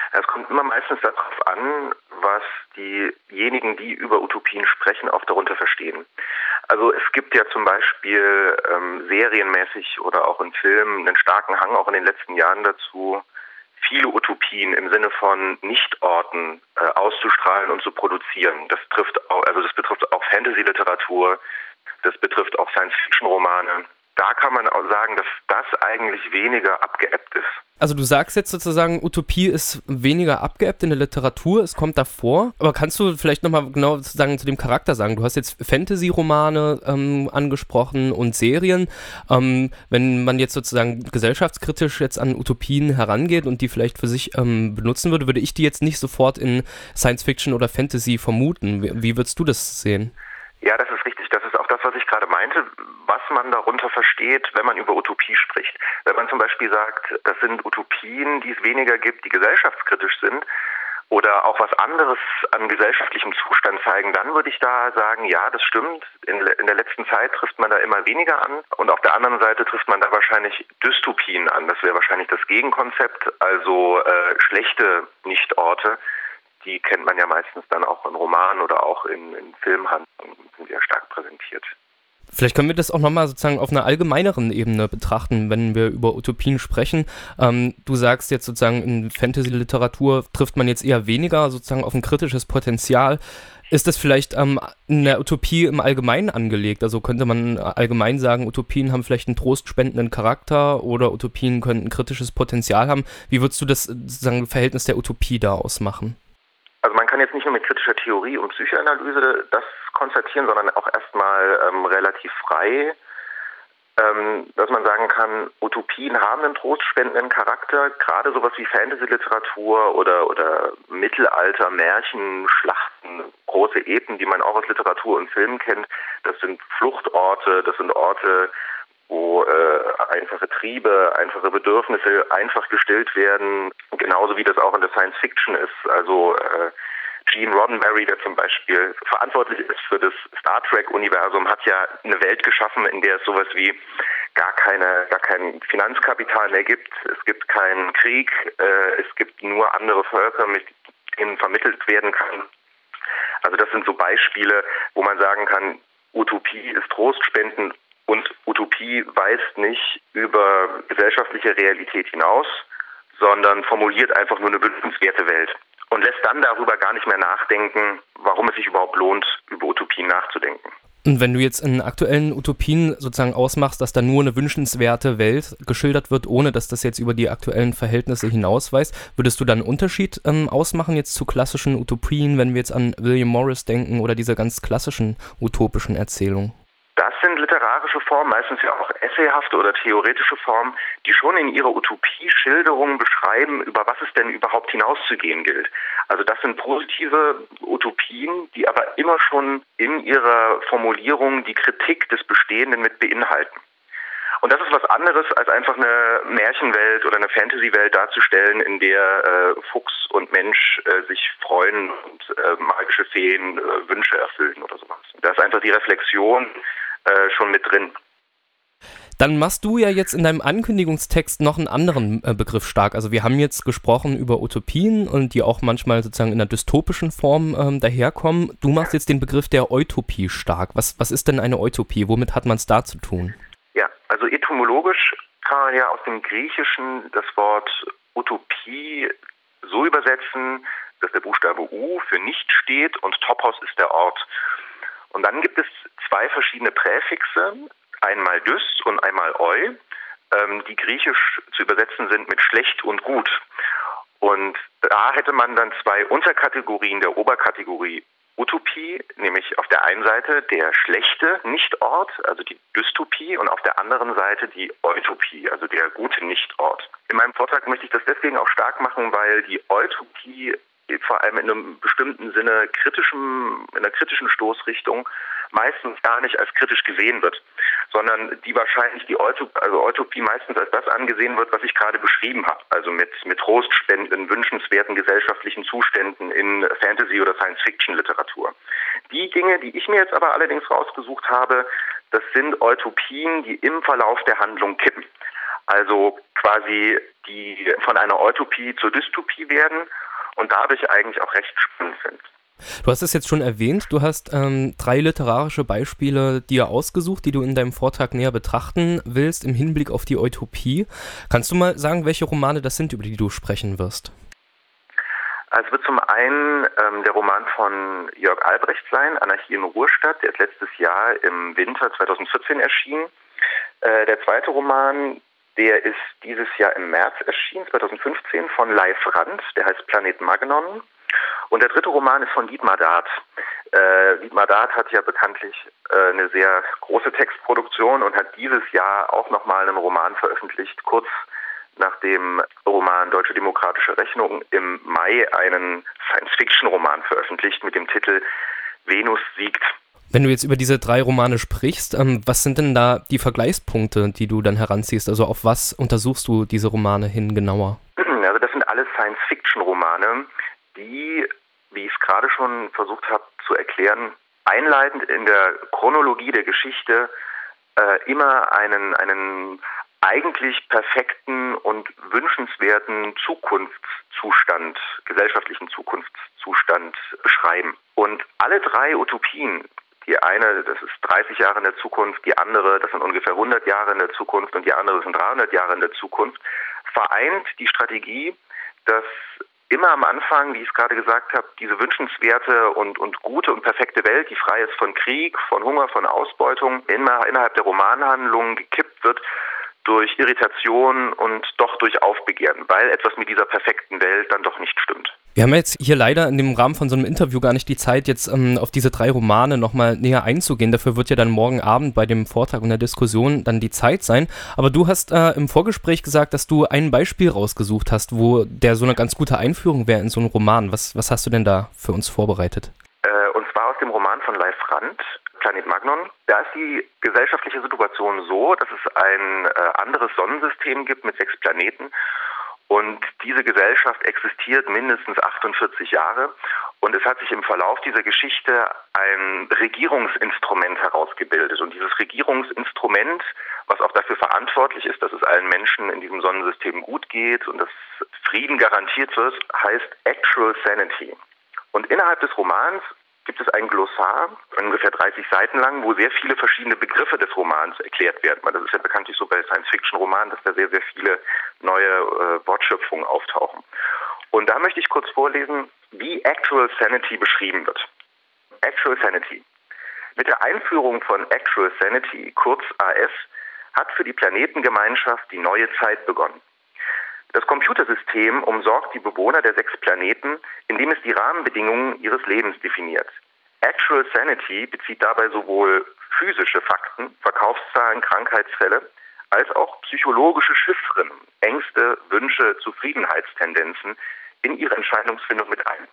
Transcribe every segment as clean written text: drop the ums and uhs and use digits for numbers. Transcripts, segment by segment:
Es kommt immer meistens darauf an, was diejenigen, die über Utopien sprechen, auch darunter verstehen. Also es gibt ja zum Beispiel serienmäßig oder auch in Filmen einen starken Hang auch in den letzten Jahren dazu, viele Utopien im Sinne von Nichtorten auszustrahlen und zu produzieren. Das betrifft auch Fantasy-Literatur, das betrifft auch Science-Fiction-Romane. Da kann man auch sagen, dass das eigentlich weniger abgeebbt ist. Also du sagst jetzt sozusagen, Utopie ist weniger abgeebbt in der Literatur, es kommt davor. Aber kannst du vielleicht nochmal genau sozusagen zu dem Charakter sagen? Du hast jetzt Fantasy-Romane angesprochen und Serien. Wenn man jetzt sozusagen gesellschaftskritisch jetzt an Utopien herangeht und die vielleicht für sich benutzen würde, würde ich die jetzt nicht sofort in Science-Fiction oder Fantasy vermuten. Wie würdest du das sehen? Ja, das ist richtig. Das ist auch das, was ich gerade meinte, was man darunter versteht, wenn man über Utopie spricht. Wenn man zum Beispiel sagt, das sind Utopien, die es weniger gibt, die gesellschaftskritisch sind oder auch was anderes an gesellschaftlichem Zustand zeigen, dann würde ich da sagen, ja, das stimmt. In der letzten Zeit trifft man da immer weniger an und auf der anderen Seite trifft man da wahrscheinlich Dystopien an. Das wäre wahrscheinlich das Gegenkonzept, also schlechte Nichtorte. Die kennt man ja meistens dann auch in Romanen oder auch in Filmhandlungen, sind sehr stark präsentiert. Vielleicht können wir das auch nochmal sozusagen auf einer allgemeineren Ebene betrachten, wenn wir über Utopien sprechen. Du sagst jetzt sozusagen, in Fantasy-Literatur trifft man jetzt eher weniger sozusagen auf ein kritisches Potenzial. Ist das vielleicht in der Utopie im Allgemeinen angelegt? Also könnte man allgemein sagen, Utopien haben vielleicht einen trostspendenden Charakter oder Utopien könnten ein kritisches Potenzial haben. Wie würdest du das sozusagen Verhältnis der Utopie da ausmachen? Also man kann jetzt nicht nur mit kritischer Theorie und Psychoanalyse das konstatieren, sondern auch erstmal relativ frei, dass man sagen kann, Utopien haben einen trostspendenden Charakter, gerade sowas wie Fantasy-Literatur oder Mittelalter, Märchen, Schlachten, große Epen, die man auch aus Literatur und Filmen kennt, das sind Fluchtorte, das sind Orte, wo einfache Triebe, einfache Bedürfnisse einfach gestillt werden, genauso wie das auch in der Science Fiction ist. Also Gene Roddenberry, der zum Beispiel verantwortlich ist für das Star Trek-Universum, hat ja eine Welt geschaffen, in der es sowas wie gar kein Finanzkapital mehr gibt. Es gibt keinen Krieg, es gibt nur andere Völker, mit denen vermittelt werden kann. Also das sind so Beispiele, wo man sagen kann, Utopie ist trostspendend. Und Utopie weist nicht über gesellschaftliche Realität hinaus, sondern formuliert einfach nur eine wünschenswerte Welt und lässt dann darüber gar nicht mehr nachdenken, warum es sich überhaupt lohnt, über Utopien nachzudenken. Und wenn du jetzt in aktuellen Utopien sozusagen ausmachst, dass da nur eine wünschenswerte Welt geschildert wird, ohne dass das jetzt über die aktuellen Verhältnisse hinausweist, würdest du dann einen Unterschied ausmachen jetzt zu klassischen Utopien, wenn wir jetzt an William Morris denken oder diese ganz klassischen utopischen Erzählungen? Das sind literarische Formen, meistens ja auch essayhafte oder theoretische Formen, die schon in ihrer Utopie-Schilderung beschreiben, über was es denn überhaupt hinauszugehen gilt. Also das sind positive Utopien, die aber immer schon in ihrer Formulierung die Kritik des Bestehenden mit beinhalten. Und das ist was anderes, als einfach eine Märchenwelt oder eine Fantasy-Welt darzustellen, in der Fuchs und Mensch sich freuen und magische Feen Wünsche erfüllen oder sowas. Da ist einfach die Reflexion schon mit drin. Dann machst du ja jetzt in deinem Ankündigungstext noch einen anderen Begriff stark. Also wir haben jetzt gesprochen über Utopien und die auch manchmal sozusagen in einer dystopischen Form daherkommen. Du machst jetzt den Begriff der Eutopie stark. Was ist denn eine Eutopie? Womit hat man es da zu tun? Ja, also etymologisch kann man ja aus dem Griechischen das Wort Utopie so übersetzen, dass der Buchstabe U für nicht steht und Topos ist der Ort. Und dann gibt es zwei verschiedene Präfixe, einmal dys und einmal eu, die griechisch zu übersetzen sind mit schlecht und gut. Und da hätte man dann zwei Unterkategorien der Oberkategorie Utopie, nämlich auf der einen Seite der schlechte Nichtort, also die Dystopie, und auf der anderen Seite die Eutopie, also der gute Nichtort. In meinem Vortrag möchte ich das deswegen auch stark machen, weil die Eutopie vor allem in einem bestimmten Sinne in einer kritischen Stoßrichtung meistens gar nicht als kritisch gesehen wird, sondern die wahrscheinlich die Eutopie meistens als das angesehen wird, was ich gerade beschrieben habe, also mit trostspendenden, wünschenswerten gesellschaftlichen Zuständen in Fantasy- oder Science-Fiction-Literatur. Die Dinge, die ich mir jetzt aber allerdings rausgesucht habe, das sind Utopien, die im Verlauf der Handlung kippen. Also quasi die von einer Utopie zur Dystopie werden und dadurch eigentlich auch recht spannend sind. Du hast es jetzt schon erwähnt, du hast 3 literarische Beispiele dir ausgesucht, die du in deinem Vortrag näher betrachten willst im Hinblick auf die Utopie. Kannst du mal sagen, welche Romane das sind, über die du sprechen wirst? Also es wird zum einen der Roman von Jörg Albrecht sein, Anarchie in Ruhrstadt, der ist letztes Jahr im Winter 2014 erschienen. Der zweite Roman, der ist dieses Jahr im März erschienen, 2015, von Leif Rand, der heißt Planet Magnon. Und der dritte Roman ist von Dietmar Dart. Dietmar Dart hat ja bekanntlich eine sehr große Textproduktion und hat dieses Jahr auch nochmal einen Roman veröffentlicht, kurz nach dem Roman Deutsche Demokratische Rechnung im Mai einen Science-Fiction-Roman veröffentlicht mit dem Titel Venus siegt. Wenn du jetzt über diese 3 Romane sprichst, was sind denn da die Vergleichspunkte, die du dann heranziehst? Also auf was untersuchst du diese Romane hin genauer? Also das sind alles Science-Fiction-Romane, die, wie ich es gerade schon versucht habe zu erklären, einleitend in der Chronologie der Geschichte immer einen eigentlich perfekten und wünschenswerten Zukunftszustand, gesellschaftlichen Zukunftszustand beschreiben. Und alle 3 Utopien, die eine, das ist 30 Jahre in der Zukunft, die andere, das sind ungefähr 100 Jahre in der Zukunft und die andere sind 300 Jahre in der Zukunft, vereint die Strategie, dass immer am Anfang, wie ich es gerade gesagt habe, diese wünschenswerte und gute und perfekte Welt, die frei ist von Krieg, von Hunger, von Ausbeutung, innerhalb der Romanhandlung gekippt wird durch Irritation und doch durch Aufbegehren, weil etwas mit dieser perfekten Welt dann doch nicht stimmt. Wir haben jetzt hier leider in dem Rahmen von so einem Interview gar nicht die Zeit, jetzt auf diese 3 Romane nochmal näher einzugehen. Dafür wird ja dann morgen Abend bei dem Vortrag und der Diskussion dann die Zeit sein. Aber du hast im Vorgespräch gesagt, dass du ein Beispiel rausgesucht hast, wo der so eine ganz gute Einführung wäre in so einen Roman. Was hast du denn da für uns vorbereitet? Und zwar aus dem Roman von Leif Rand, Planet Magnon. Da ist die gesellschaftliche Situation so, dass es ein anderes Sonnensystem gibt mit 6 Planeten. Und diese Gesellschaft existiert mindestens 48 Jahre. Und es hat sich im Verlauf dieser Geschichte ein Regierungsinstrument herausgebildet. Und dieses Regierungsinstrument, was auch dafür verantwortlich ist, dass es allen Menschen in diesem Sonnensystem gut geht und dass Frieden garantiert wird, heißt Actual Sanity. Und innerhalb des Romans gibt es ein Glossar, ungefähr 30 Seiten lang, wo sehr viele verschiedene Begriffe des Romans erklärt werden. Das ist ja bekanntlich so bei Science-Fiction-Romanen, dass da sehr, sehr viele neue Wortschöpfungen auftauchen. Und da möchte ich kurz vorlesen, wie Actual Sanity beschrieben wird. Actual Sanity. Mit der Einführung von Actual Sanity, kurz AS, hat für die Planetengemeinschaft die neue Zeit begonnen. Das Computersystem umsorgt die Bewohner der 6 Planeten, indem es die Rahmenbedingungen ihres Lebens definiert. Actual Sanity bezieht dabei sowohl physische Fakten, Verkaufszahlen, Krankheitsfälle, als auch psychologische Chiffren, Ängste, Wünsche, Zufriedenheitstendenzen in ihre Entscheidungsfindung mit ein.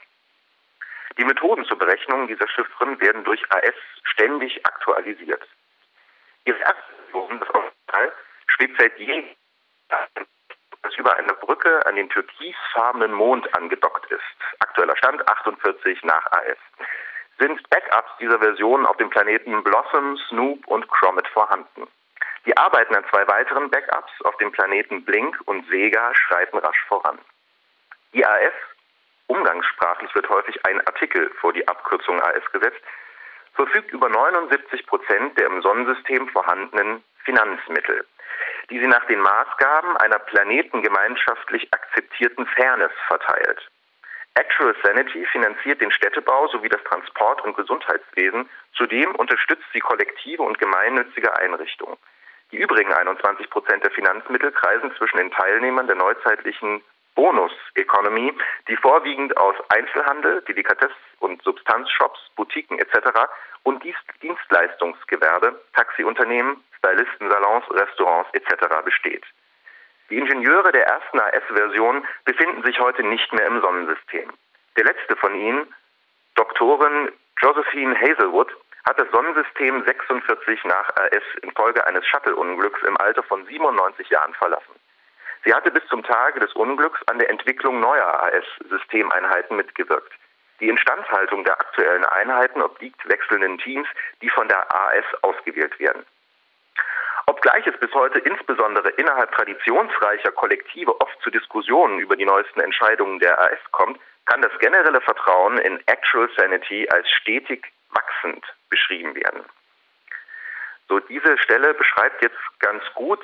Die Methoden zur Berechnung dieser Chiffren werden durch AS ständig aktualisiert. Ihre erste Version, das Original, schwebt seit jeher das über einer Brücke an den türkisfarbenen Mond angedockt ist. Aktueller Stand 48 nach AS. Sind Backups dieser Version auf den Planeten Blossom, Snoop und Grommet vorhanden. Die Arbeiten an 2 weiteren Backups auf den Planeten Blink und Vega schreiten rasch voran. Die AS, umgangssprachlich wird häufig ein Artikel vor die Abkürzung AS gesetzt, verfügt über 79% der im Sonnensystem vorhandenen Finanzmittel, die sie nach den Maßgaben einer planetengemeinschaftlich akzeptierten Fairness verteilt. Actual Sanity finanziert den Städtebau sowie das Transport- und Gesundheitswesen. Zudem unterstützt sie kollektive und gemeinnützige Einrichtungen. Die übrigen 21% der Finanzmittel kreisen zwischen den Teilnehmern der neuzeitlichen Bonus-Economy, die vorwiegend aus Einzelhandel, Delikatess- und Substanzshops, Boutiquen etc. und Dienstleistungsgewerbe, Taxiunternehmen, Stylistensalons, Restaurants etc. besteht. Die Ingenieure der ersten AS-Version befinden sich heute nicht mehr im Sonnensystem. Der letzte von ihnen, Doktorin Josephine Hazelwood, hat das Sonnensystem 46 nach AS infolge eines Shuttle-Unglücks im Alter von 97 Jahren verlassen. Sie hatte bis zum Tage des Unglücks an der Entwicklung neuer AS-Systemeinheiten mitgewirkt. Die Instandhaltung der aktuellen Einheiten obliegt wechselnden Teams, die von der AS ausgewählt werden. Obgleich es bis heute insbesondere innerhalb traditionsreicher Kollektive oft zu Diskussionen über die neuesten Entscheidungen der AS kommt, kann das generelle Vertrauen in Actual Sanity als stetig wachsend beschrieben werden. So, diese Stelle beschreibt jetzt ganz gut,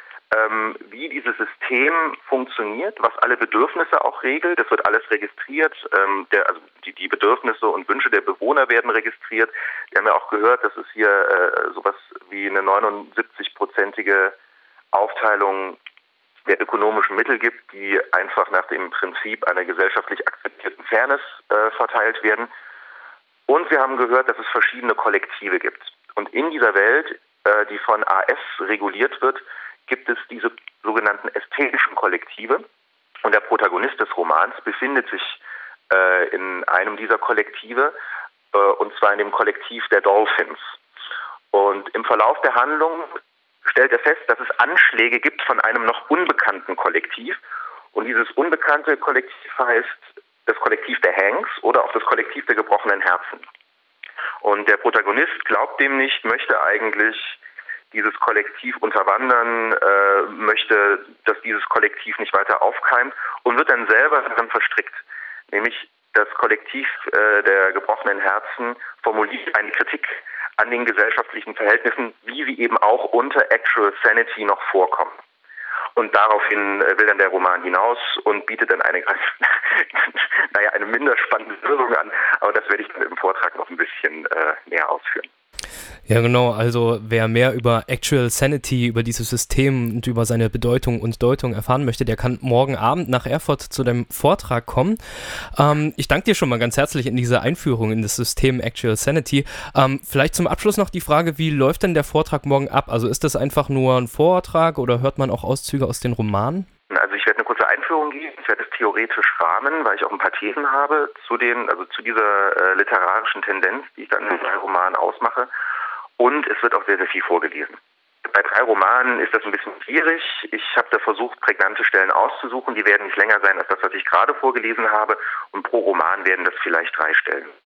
wie dieses System funktioniert, was alle Bedürfnisse auch regelt. Das wird alles registriert. Die Bedürfnisse und Wünsche der Bewohner werden registriert. Wir haben ja auch gehört, dass es hier sowas wie eine 79-prozentige Aufteilung der ökonomischen Mittel gibt, die einfach nach dem Prinzip einer gesellschaftlich akzeptierten Fairness verteilt werden. Und wir haben gehört, dass es verschiedene Kollektive gibt. Und in dieser Welt, die von AS reguliert wird, gibt es diese sogenannten ästhetischen Kollektive. Und der Protagonist des Romans befindet sich in einem dieser Kollektive, und zwar in dem Kollektiv der Dolphins. Und im Verlauf der Handlung stellt er fest, dass es Anschläge gibt von einem noch unbekannten Kollektiv. Und dieses unbekannte Kollektiv heißt das Kollektiv der Hanks oder auch das Kollektiv der gebrochenen Herzen. Und der Protagonist glaubt dem nicht, möchte eigentlich dieses Kollektiv unterwandern, möchte, dass dieses Kollektiv nicht weiter aufkeimt und wird dann selber daran verstrickt. Nämlich das Kollektiv der gebrochenen Herzen formuliert eine Kritik an den gesellschaftlichen Verhältnissen, wie sie eben auch unter Actual Sanity noch vorkommen. Und daraufhin will dann der Roman hinaus und bietet dann eine minder spannende Lösung an. Aber das werde ich dann im Vortrag noch ein bisschen näher ausführen. Ja, genau. Also wer mehr über Actual Sanity, über dieses System und über seine Bedeutung und Deutung erfahren möchte, der kann morgen Abend nach Erfurt zu dem Vortrag kommen. Ich danke dir schon mal ganz herzlich in diese Einführung in das System Actual Sanity. Vielleicht zum Abschluss noch die Frage, wie läuft denn der Vortrag morgen ab? Also ist das einfach nur ein Vortrag oder hört man auch Auszüge aus den Romanen? Also ich werde eine kurze Einführung geben, ich werde es theoretisch rahmen, weil ich auch ein paar Thesen habe zu dieser literarischen Tendenz, die ich dann in 3 Romanen ausmache. Und es wird auch sehr, sehr viel vorgelesen. Bei 3 Romanen ist das ein bisschen schwierig. Ich habe da versucht, prägnante Stellen auszusuchen. Die werden nicht länger sein als das, was ich gerade vorgelesen habe. Und pro Roman werden das vielleicht 3 Stellen.